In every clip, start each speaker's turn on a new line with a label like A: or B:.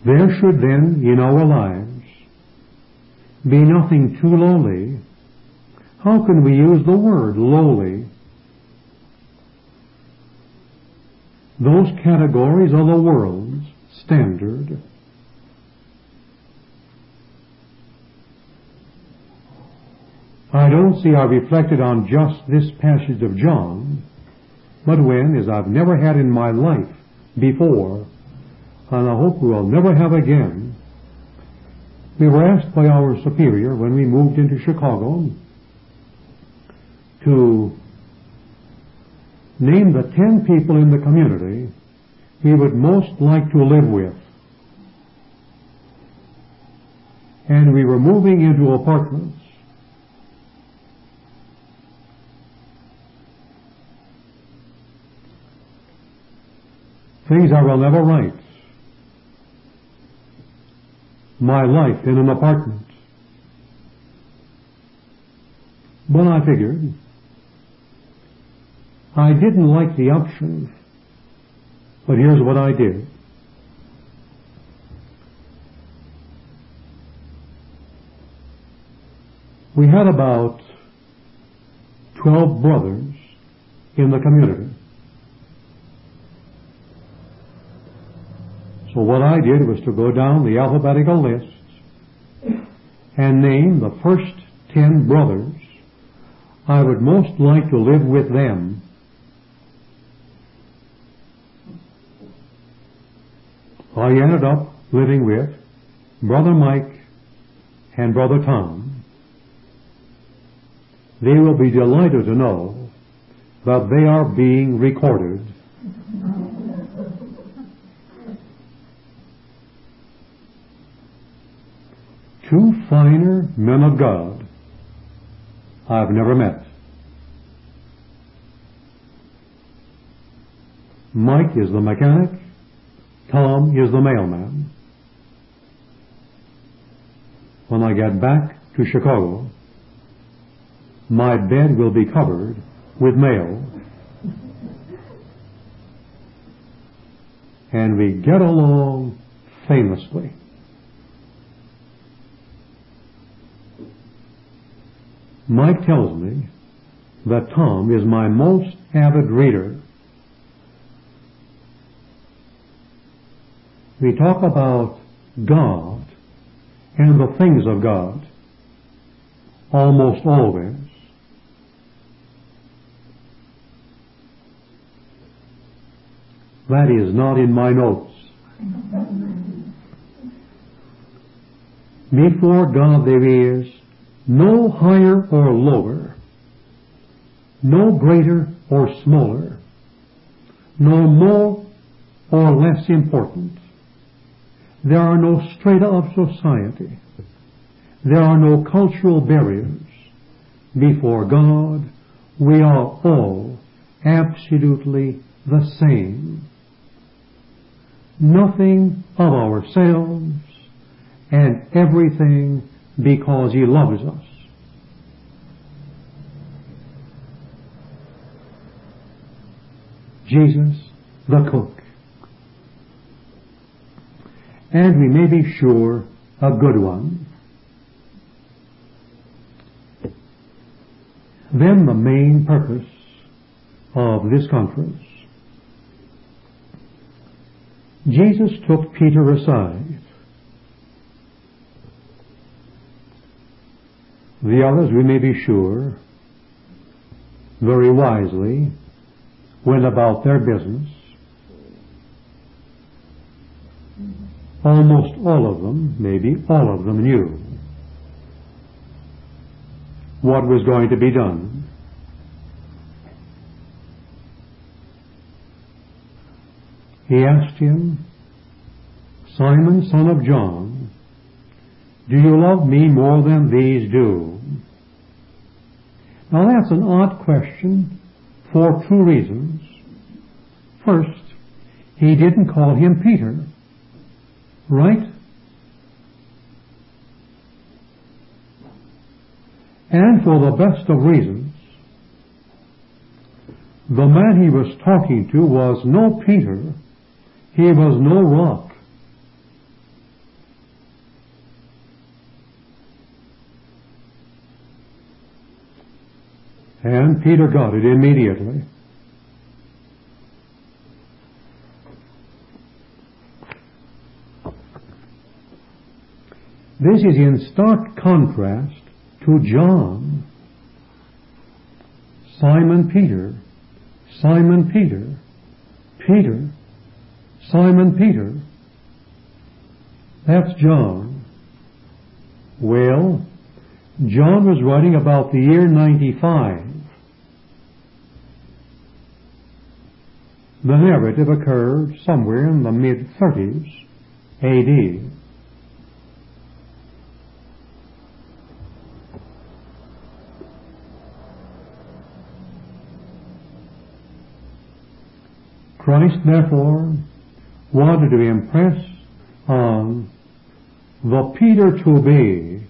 A: There should then, in our lives, be nothing too lowly. How can we use the word lowly? Those categories are the world's standard. I don't see I reflected on just this passage of John, but when, as I've never had in my life before, and I hope we will never have again, we were asked by our superior when we moved into Chicago to name the 10 people in the community we would most like to live with. And we were moving into apartments. Things I will never write. My life in an apartment. But I figured I didn't like the option, but here's what I did. We had about 12 brothers in the community. So what I did was to go down the alphabetical list and name the first 10 brothers I would most like to live with them. I ended up living with Brother Mike and Brother Tom. They will be delighted to know that they are being recorded. Two finer men of God I've never met. Mike is the mechanic, Tom is the mailman. When I get back to Chicago, my bed will be covered with mail. And we get along famously. Mike tells me that Tom is my most avid reader. We talk about God and the things of God almost always. That is not in my notes. Before God there is no higher or lower, no greater or smaller, nor more or less important. There are no strata of society. There are no cultural barriers. Before God, we are all absolutely the same. Nothing of ourselves and everything because He loves us. Jesus the cook. And we may be sure a good one. Then the main purpose of this conference. Jesus took Peter aside. The others, we may be sure, very wisely went about their business. Almost all of them, maybe all of them, knew what was going to be done. He asked him, Simon, son of John, do you love me more than these do? Now that's an odd question for two reasons. First, he didn't call him Peter, right? And for the best of reasons. The man he was talking to was no Peter. He was no rock. And Peter got it immediately. This is in stark contrast to John. Simon Peter, Simon Peter, Peter, Simon Peter. That's John. Well, John was writing about the year 95. The narrative occurred somewhere in the mid-30s A.D. Christ, therefore, wanted to impress on the Peter to be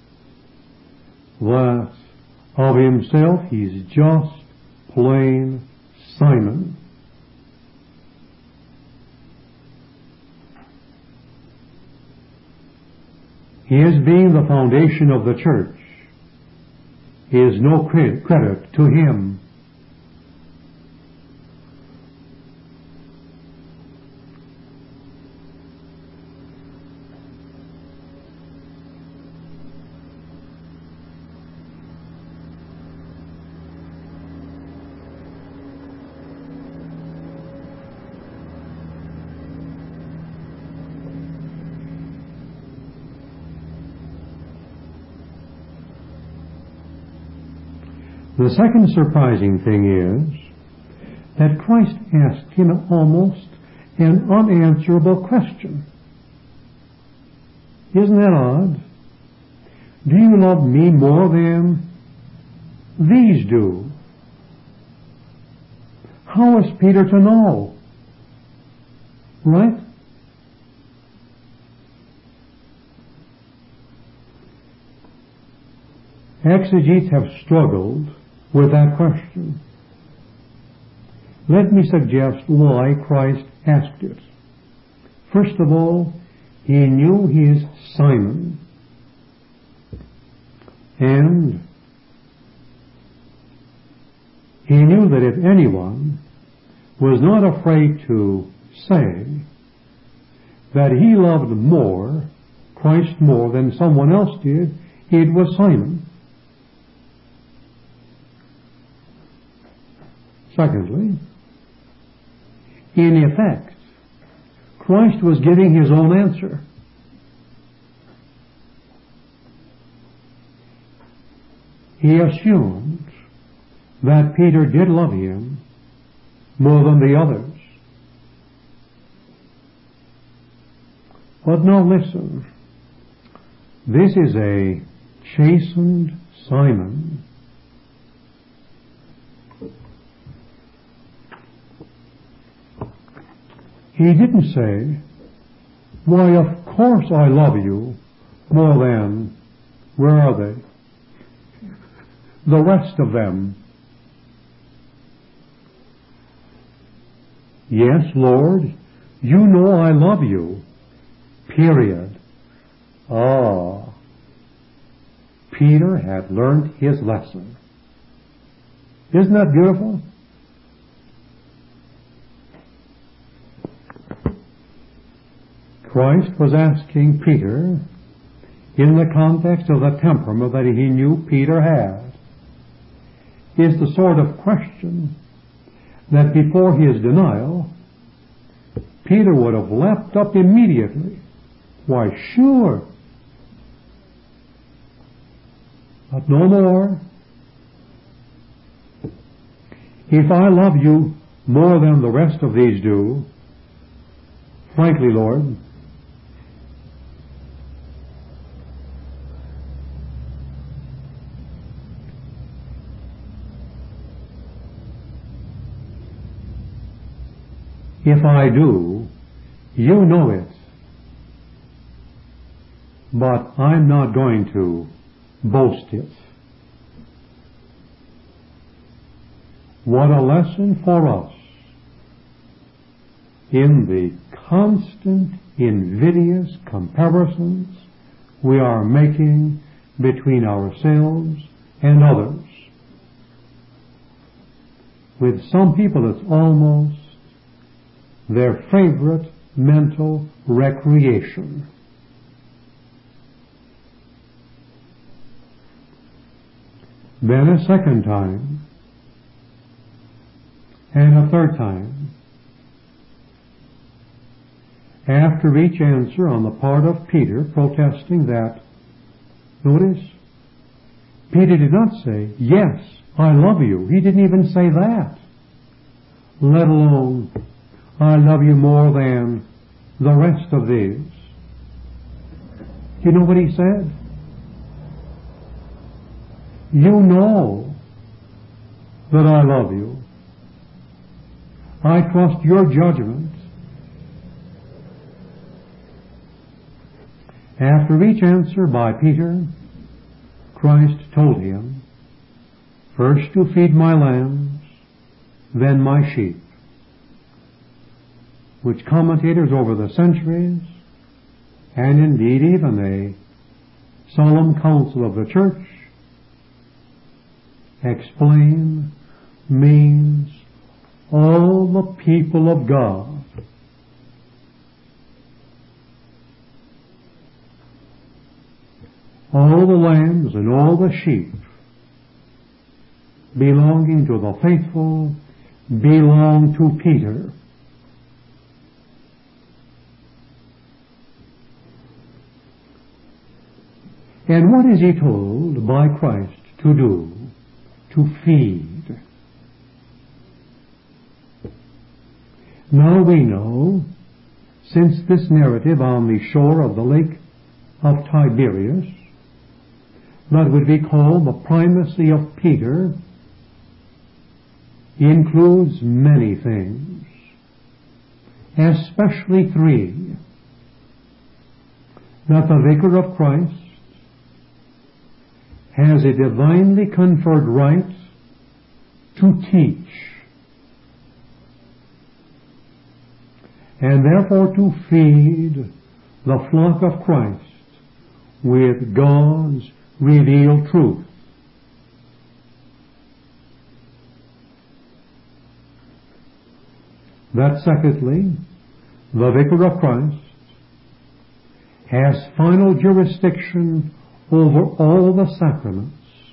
A: that of himself he's just plain Simon. His being the foundation of the church is no credit to him. The second surprising thing is that Christ asked him almost an unanswerable question. Isn't that odd? Do you love me more than these do? How is Peter to know? Right? Exegetes have struggled with that question. Let me suggest why Christ asked it. First of all, he knew his Simon, and he knew that if anyone was not afraid to say that he loved Christ more than someone else did, it was Simon. Secondly, in effect, Christ was giving his own answer. He assumed that Peter did love him more than the others. But now listen, this is a chastened Simon. He didn't say, why, of course I love you more than, where are they? The rest of them. Yes, Lord, you know I love you. Period. Ah, Peter had learned his lesson. Isn't that beautiful? Christ was asking Peter in the context of the temperament that he knew Peter had, is the sort of question that before his denial, Peter would have leapt up immediately. Why, sure. But no more. If I love you more than the rest of these do, frankly, Lord, if I do, you know it. But I'm not going to boast it. What a lesson for us in the constant, invidious comparisons we are making between ourselves and others. With some people, it's almost their favorite mental recreation. Then a second time, and a third time. After each answer on the part of Peter protesting that, notice, Peter did not say, yes, I love you. He didn't even say that. Let alone, I love you more than the rest of these. You know what he said? You know that I love you. I trust your judgment. After each answer by Peter, Christ told him, first to feed my lambs, then my sheep, which commentators over the centuries, and indeed even a solemn council of the church, explain means all the people of God. All the lambs and all the sheep belonging to the faithful belong to Peter. And what is he told by Christ to do? To feed. Now we know, since this narrative on the shore of the lake of Tiberias, that would be called the primacy of Peter, includes many things, especially three. That the vicar of Christ has a divinely conferred right to teach, and therefore to feed the flock of Christ with God's revealed truth. That secondly, the vicar of Christ has final jurisdiction over all the sacraments.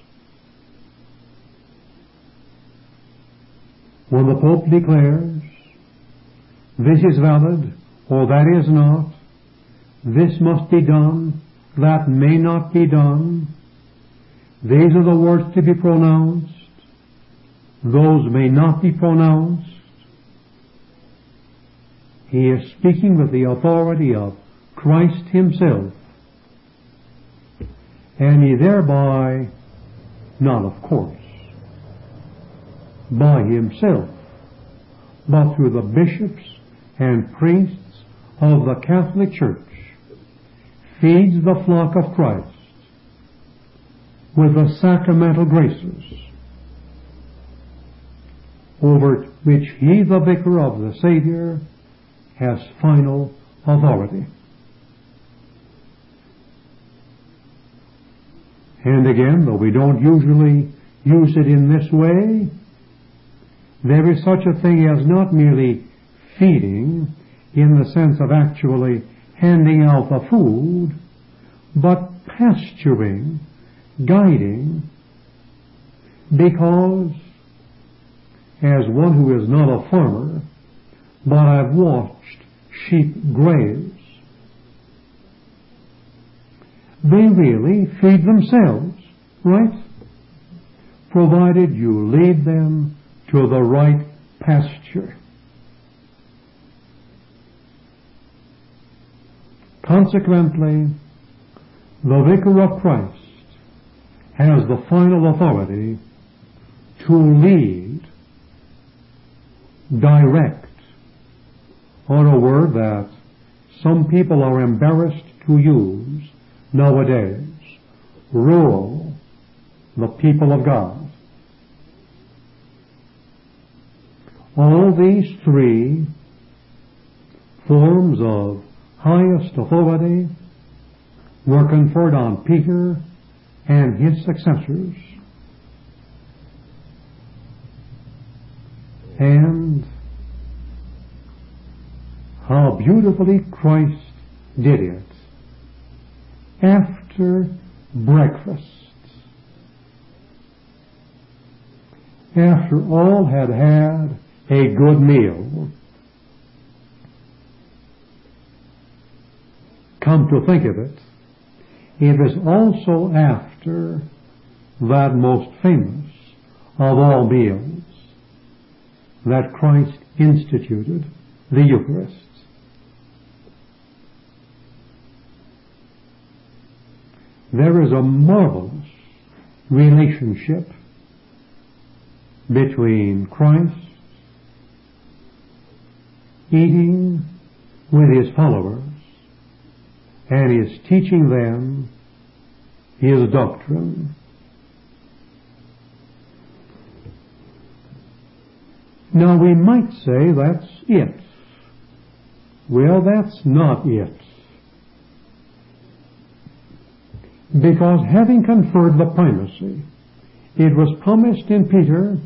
A: When the Pope declares, this is valid, or that is not, this must be done, that may not be done, these are the words to be pronounced, those may not be pronounced, he is speaking with the authority of Christ himself, and he thereby, not of course, by himself, but through the bishops and priests of the Catholic Church, feeds the flock of Christ with the sacramental graces, over which he, the vicar of the Savior, has final authority. And again, though we don't usually use it in this way, there is such a thing as not merely feeding in the sense of actually handing out the food, but pasturing, guiding, because as one who is not a farmer, but I've watched sheep graze, they really feed themselves, right? Provided you lead them to the right pasture. Consequently, the vicar of Christ has the final authority to lead, direct, or a word that some people are embarrassed to use nowadays, rule the people of God. All these three forms of highest authority were conferred on Peter and his successors. And how beautifully Christ did it. After breakfast, after all had had a good meal, come to think of it, it was also after that most famous of all meals that Christ instituted the Eucharist. There is a marvelous relationship between Christ eating with his followers and his teaching them his doctrine. Now we might say that's it. Well, that's not it. Because having conferred the primacy, it was promised in Peter,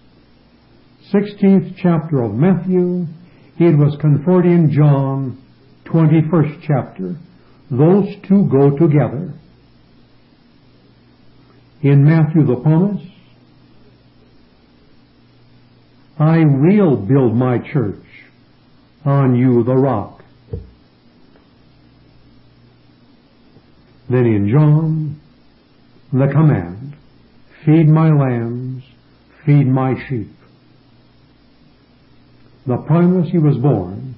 A: 16th chapter of Matthew, it was conferred in John, 21st chapter. Those two go together. In Matthew the promise, I will build my church on you the rock. Then in John, the command, feed my lambs, feed my sheep. The primacy was born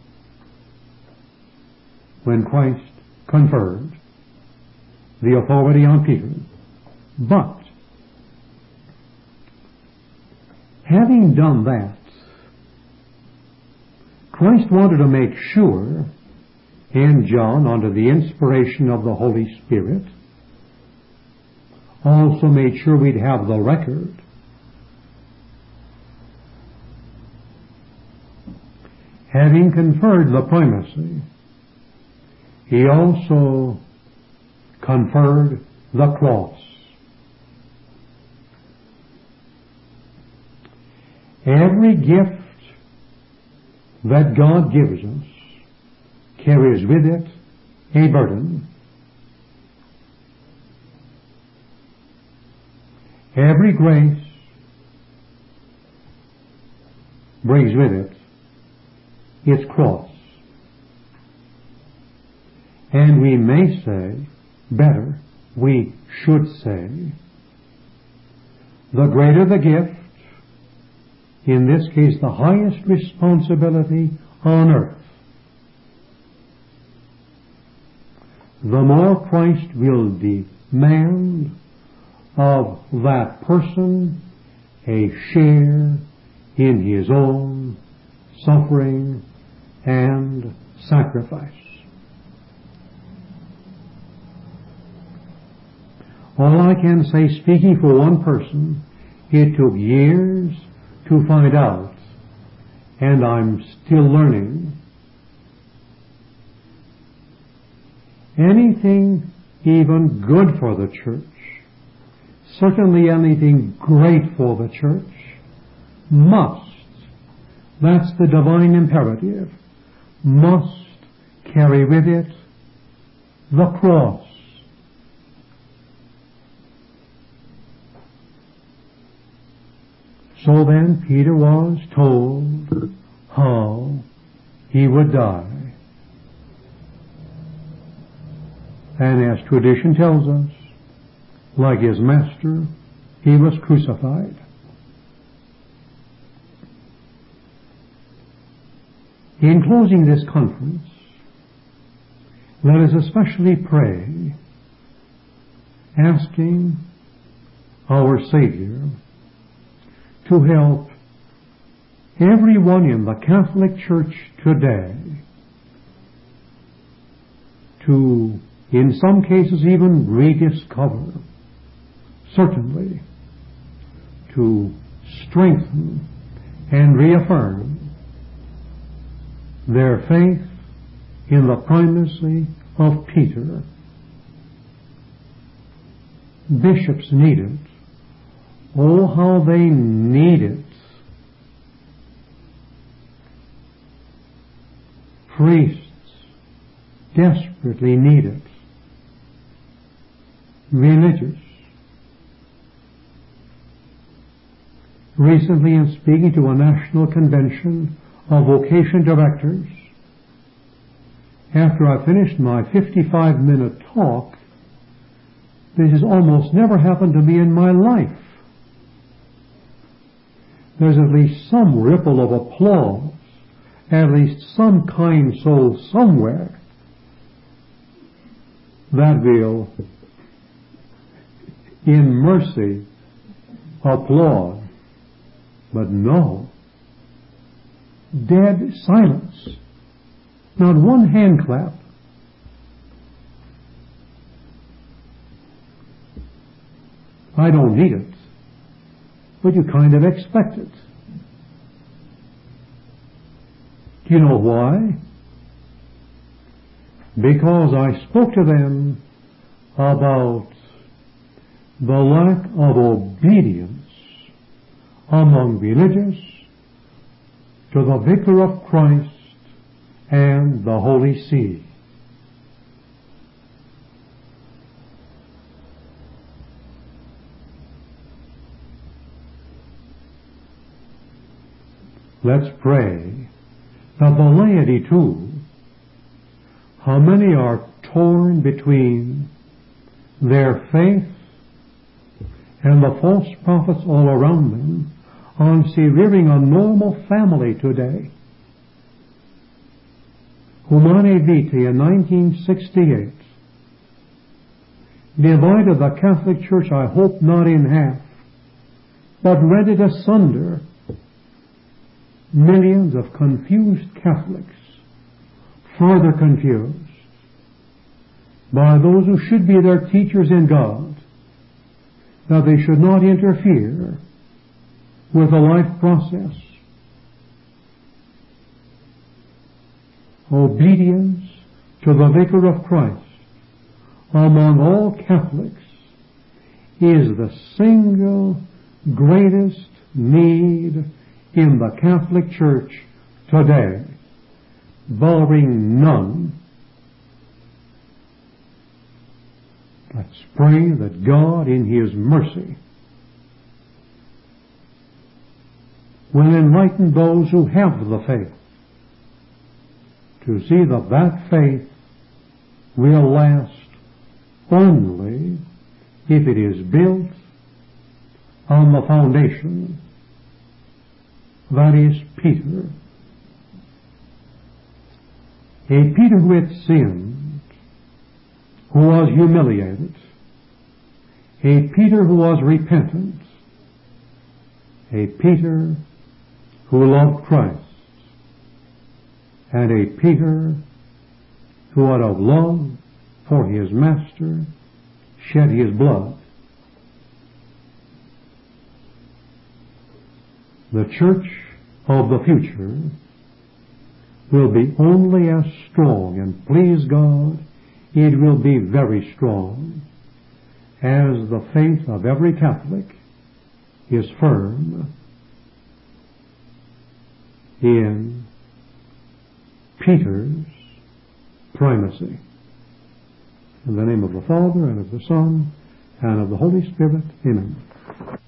A: when Christ conferred the authority on Peter. But, having done that, Christ wanted to make sure, and John, under the inspiration of the Holy Spirit, also made sure we'd have the record. Having conferred the primacy, he also conferred the cross. Every gift that God gives us carries with it a burden. Every grace brings with it its cross. And we may say, better, we should say, the greater the gift, in this case the highest responsibility on earth, the more Christ will demand of that person a share in his own suffering and sacrifice. All I can say, speaking for one person, it took years to find out, and I'm still learning. Anything even good for the church, certainly anything great for the church, must, that's the divine imperative, must carry with it the cross. So then Peter was told how he would die. And as tradition tells us, like his master, he was crucified. In closing this conference, let us especially pray, asking our Savior to help everyone in the Catholic Church today to, in some cases, even rediscover, certainly to strengthen and reaffirm their faith in the primacy of Peter. Bishops need it. Oh, how they need it. Priests desperately need it. Religious. Recently, in speaking to a national convention of vocation directors, after I finished my 55-minute talk, this has almost never happened to me in my life. There's at least some ripple of applause, at least some kind soul somewhere that will, in mercy, applaud. But no, dead silence. Not one hand clap. I don't need it, but you kind of expect it. Do you know why? Because I spoke to them about the lack of obedience among religious to the Vicar of Christ and the Holy See. Let's pray that the laity too, how many are torn between their faith and the false prophets all around them, on see rearing a normal family today. Humane Vitae in 1968 divided the Catholic Church, I hope not in half, but rent it asunder. Millions of confused Catholics, further confused by those who should be their teachers in God, that they should not interfere with the life process. Obedience to the Vicar of Christ among all Catholics is the single greatest need in the Catholic Church today, barring none. Let's pray that God in His mercy will enlighten those who have the faith to see that that faith will last only if it is built on the foundation that is Peter. A Peter who had sinned, who was humiliated, a Peter who was repentant, a Peter who loved Christ, and a Peter who out of love for his Master shed his blood. The church of the future will be only as strong, and please God, it will be very strong, as the faith of every Catholic is firm in Peter's primacy. In the name of the Father, and of the Son, and of the Holy Spirit, amen.